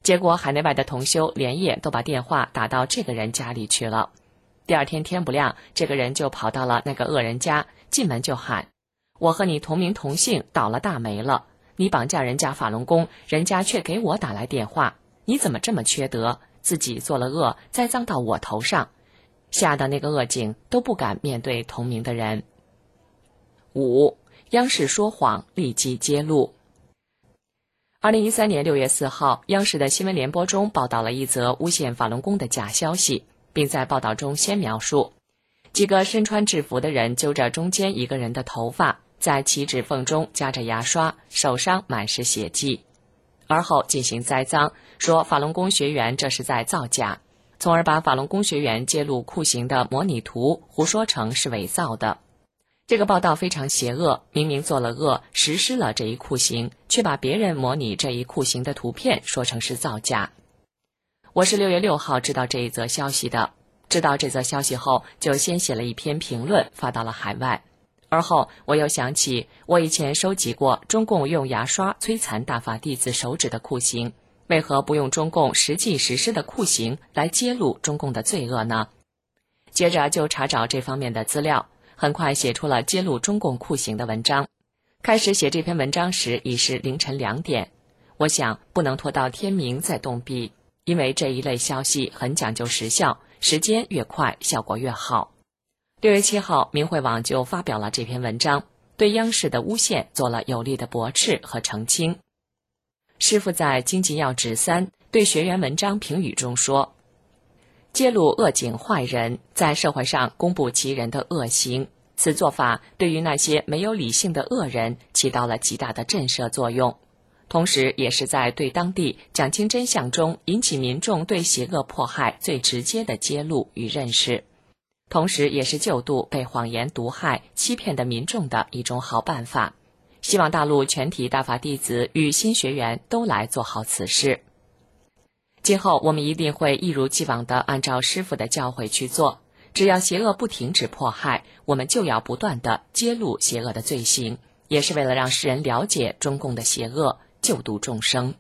Speaker 6: 结果海内外的同修连夜都把电话打到这个人家里去了。第二天天不亮，这个人就跑到了那个恶人家，进门就喊：我和你同名同姓，倒了大霉了，你绑架人家法轮功，人家却给我打来电话，你怎么这么缺德，自己做了恶栽赃到我头上，吓得那个恶警都不敢面对同名的人。5. 央视说谎立即揭露。2013年6月4号，央视的新闻联播中报道了一则诬陷法轮功的假消息，并在报道中先描述几个身穿制服的人揪着中间一个人的头发，在其指缝中夹着牙刷，手上满是血迹，而后进行栽赃，说法轮功学员这是在造假，从而把法轮功学员揭露酷刑的模拟图胡说成是伪造的。这个报道非常邪恶，明明做了恶，实施了这一酷刑，却把别人模拟这一酷刑的图片说成是造假。我是6月6号知道这一则消息的，知道这则消息后，就先写了一篇评论发到了海外。而后我又想起我以前收集过中共用牙刷摧残大法弟子手指的酷刑，为何不用中共实际实施的酷刑来揭露中共的罪恶呢？接着就查找这方面的资料，很快写出了揭露中共酷刑的文章。开始写这篇文章时已是凌晨2点，我想不能拖到天明再动笔，因为这一类消息很讲究时效，时间越快效果越好。6月7号，明慧网就发表了这篇文章，对央视的诬陷做了有力的驳斥和澄清。师父在《经济要旨3》对学员文章评语中说，揭露恶警坏人，在社会上公布其人的恶行，此做法对于那些没有理性的恶人起到了极大的震慑作用，同时也是在对当地讲清真相中引起民众对邪恶迫害最直接的揭露与认识，同时也是救度被谎言毒害欺骗的民众的一种好办法。希望大陆全体大法弟子与新学员都来做好此事。今后我们一定会一如既往地按照师父的教诲去做，只要邪恶不停止迫害，我们就要不断地揭露邪恶的罪行，也是为了让世人了解中共的邪恶，救度众生。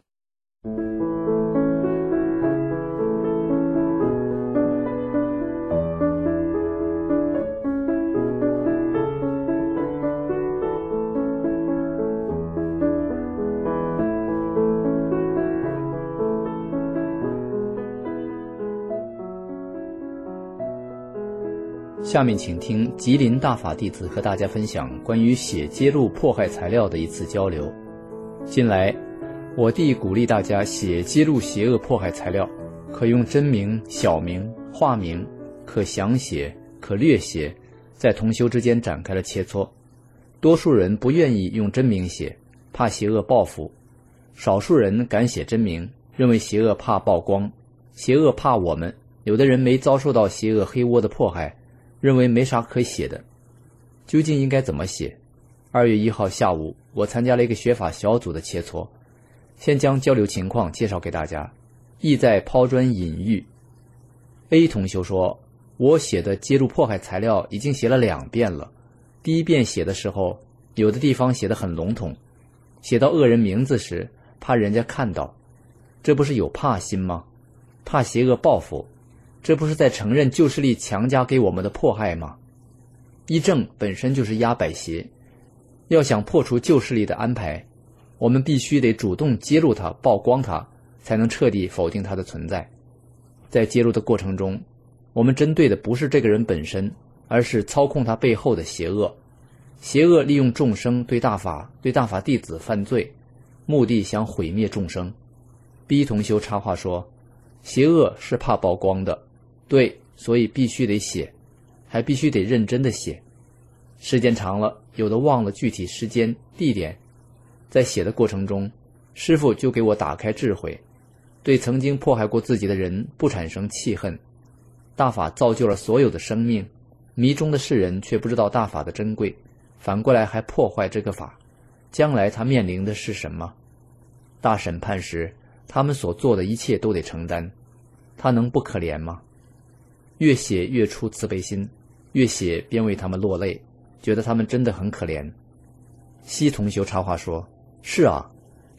Speaker 7: 下面请听吉林大法弟子和大家分享关于写揭露迫害材料的一次交流。近来，我弟鼓励大家写揭露邪恶迫害材料，可用真名、小名、化名，可详写，可略写，在同修之间展开了切磋。多数人不愿意用真名写，怕邪恶报复；少数人敢写真名，认为邪恶怕曝光，邪恶怕我们。有的人没遭受到邪恶黑窝的迫害，认为没啥可写的。究竟应该怎么写？2月1号下午，我参加了一个学法小组的切磋，先将交流情况介绍给大家，意在抛砖引玉。A 同修说，我写的揭露迫害材料已经写了2遍了。第一遍写的时候，有的地方写得很笼统，写到恶人名字时，怕人家看到，这不是有怕心吗？怕邪恶报复，这不是在承认旧势力强加给我们的迫害吗？一正本身就是压百邪，要想破除旧势力的安排，我们必须得主动揭露它，曝光它，才能彻底否定它的存在。在揭露的过程中，我们针对的不是这个人本身，而是操控他背后的邪恶。邪恶利用众生对大法弟子犯罪，目的想毁灭众生。B 同修插话说，邪恶是怕曝光的，对，所以必须得写，还必须得认真的写。时间长了，有的忘了具体时间、地点。在写的过程中，师父就给我打开智慧，对曾经迫害过自己的人不产生气恨。大法造就了所有的生命，迷中的世人却不知道大法的珍贵，反过来还破坏这个法，将来他面临的是什么？大审判时，他们所做的一切都得承担，他能不可怜吗？越写越出慈悲心，越写边为他们落泪，觉得他们真的很可怜。西同修插话说，是啊，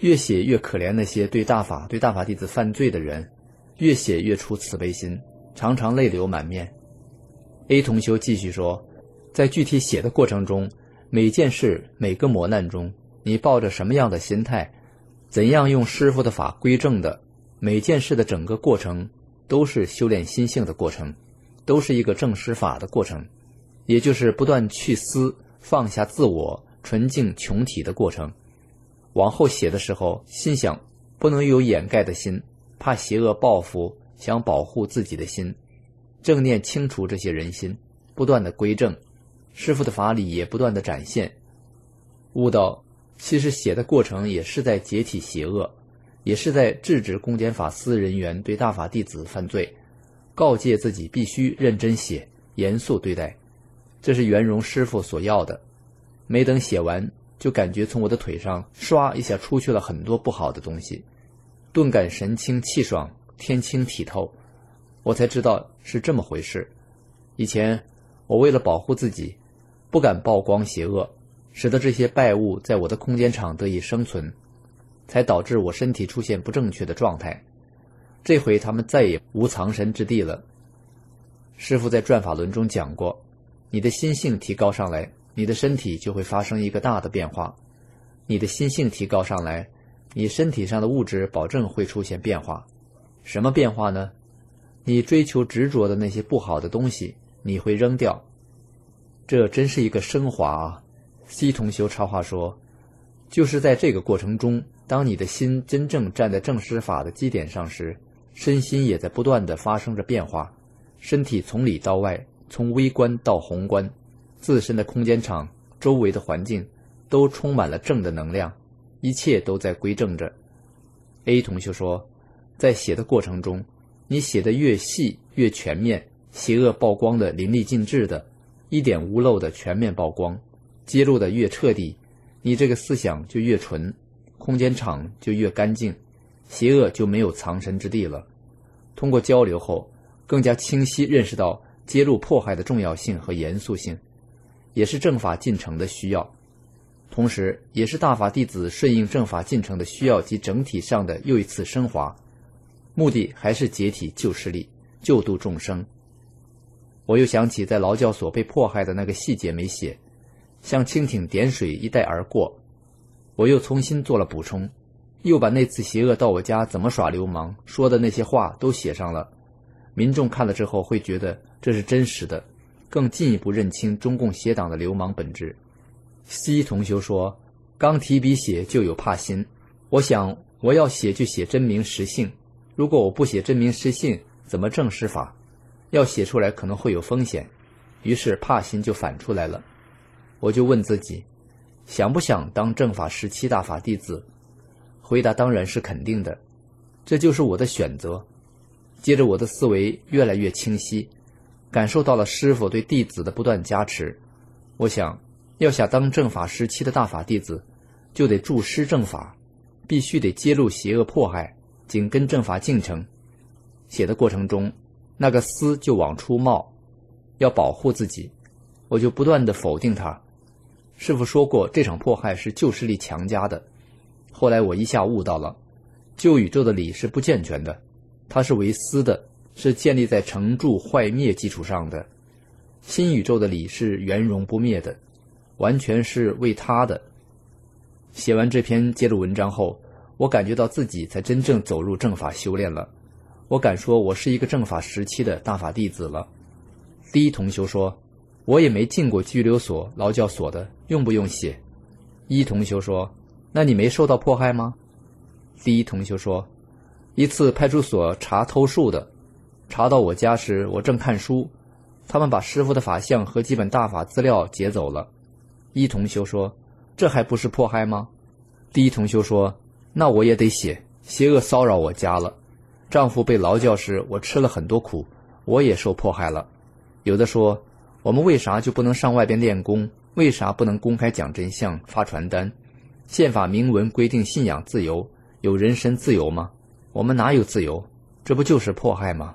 Speaker 7: 越写越可怜那些对大法弟子犯罪的人，越写越出慈悲心，常常泪流满面。A 同修继续说，在具体写的过程中，每件事每个磨难中，你抱着什么样的心态，怎样用师父的法归正的，每件事的整个过程都是修炼心性的过程，都是一个正师法的过程，也就是不断去思，放下自我，纯净穷体的过程。往后写的时候，心想不能有掩盖的心，怕邪恶报复，想保护自己的心，正念清除这些人心，不断的归正，师父的法理也不断的展现。悟到其实写的过程也是在解体邪恶，也是在制止公检法司人员对大法弟子犯罪，告诫自己必须认真写，严肃对待，这是圆融师父所要的。没等写完，就感觉从我的腿上唰一下出去了很多不好的东西，顿感神清气爽，天清体透，我才知道是这么回事。以前我为了保护自己，不敢曝光邪恶，使得这些败物在我的空间场得以生存，才导致我身体出现不正确的状态。这回他们再也无藏身之地了。师父在转法轮中讲过，你的心性提高上来，你的身体就会发生一个大的变化。你的心性提高上来，你身体上的物质保证会出现变化。什么变化呢？你追求执着的那些不好的东西，你会扔掉。这真是一个升华啊。C 同修插话说，就是在这个过程中，当你的心真正站在正师法的基点上时，身心也在不断地发生着变化，身体从里到外，从微观到宏观，自身的空间场，周围的环境都充满了正的能量，一切都在归正着。A 同学说，在写的过程中，你写得越细越全面，邪恶曝光的淋漓尽致的，一点无漏的全面曝光，揭露的越彻底，你这个思想就越纯，空间场就越干净，邪恶就没有藏身之地了。通过交流后，更加清晰认识到揭露迫害的重要性和严肃性，也是正法进程的需要，同时也是大法弟子顺应正法进程的需要及整体上的又一次升华，目的还是解体旧势力，救度众生。我又想起在劳教所被迫害的那个细节没写，像蜻蜓点水一带而过，我又重新做了补充，又把那次邪恶到我家怎么耍流氓说的那些话都写上了。民众看了之后会觉得这是真实的，更进一步认清中共邪党的流氓本质。C 同修说，刚提笔写就有怕心，我想我要写就写真名实姓，如果我不写真名实姓，怎么正师法？要写出来可能会有风险，于是怕心就反出来了。我就问自己，想不想当正法17大法弟子？回答当然是肯定的，这就是我的选择。接着我的思维越来越清晰，感受到了师父对弟子的不断加持。我想，要想当正法17的大法弟子，就得助师正法，必须得揭露邪恶迫害，紧跟正法进程。写的过程中，那个思就往出冒，要保护自己，我就不断地否定它。师父说过，这场迫害是旧势力强加的。后来我一下悟到了，旧宇宙的理是不健全的，它是为私的，是建立在成住坏灭基础上的。新宇宙的理是圆融不灭的，完全是为他的。写完这篇揭露文章后，我感觉到自己才真正走入正法修炼了。我敢说我是一个正法17的大法弟子了。第一同修说，我也没进过拘留所、劳教所的，用不用写？一同修说，那你没受到迫害吗？第一同修说，一次派出所查偷树的，查到我家时我正看书，他们把师父的法相和几本大法资料劫走了。一同修说，这还不是迫害吗？第一同修说，那我也得写，邪恶骚扰我家了，丈夫被劳教时我吃了很多苦，我也受迫害了。有的说，我们为啥就不能上外边练功？为啥不能公开讲真相、发传单？宪法明文规定信仰自由，有人身自由吗？我们哪有自由？这不就是迫害吗？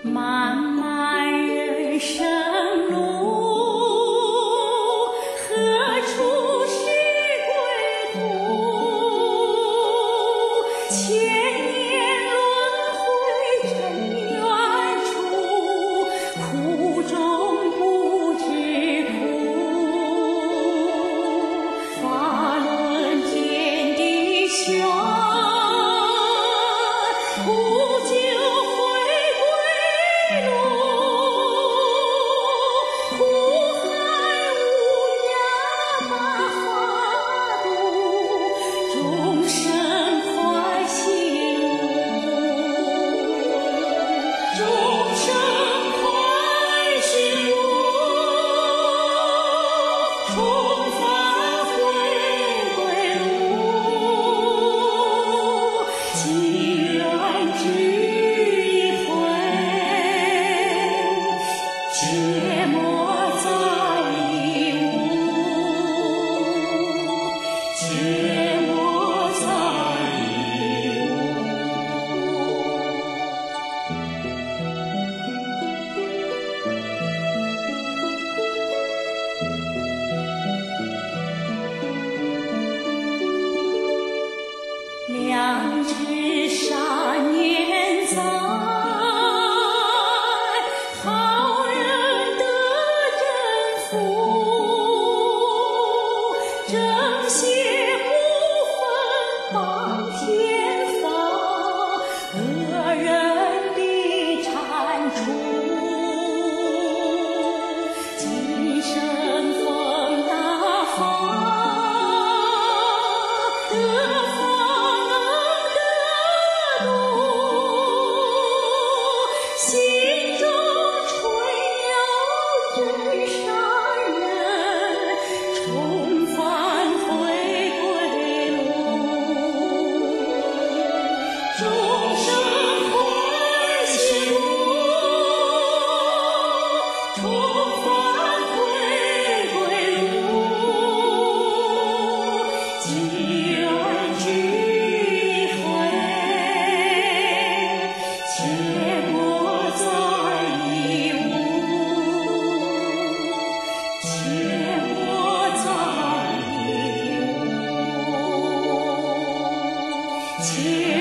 Speaker 8: 漫漫人生路，何处是归途？千年轮回尘缘处，苦中不知苦。法轮天地玄，苦就回归路，苦海无涯把法度，众生快醒悟，众生快醒悟，重返回归路，祈愿只一回，切莫再一无，切莫再一无。良知善念在，好人得真福，正邪不分帮天法，恶人必铲除。今生逢大法，得法能得度，心中纯了真善人，重返回归路，众生欢喜路，重返回归路，祈愿只一回，切莫再一无，切莫再一无，切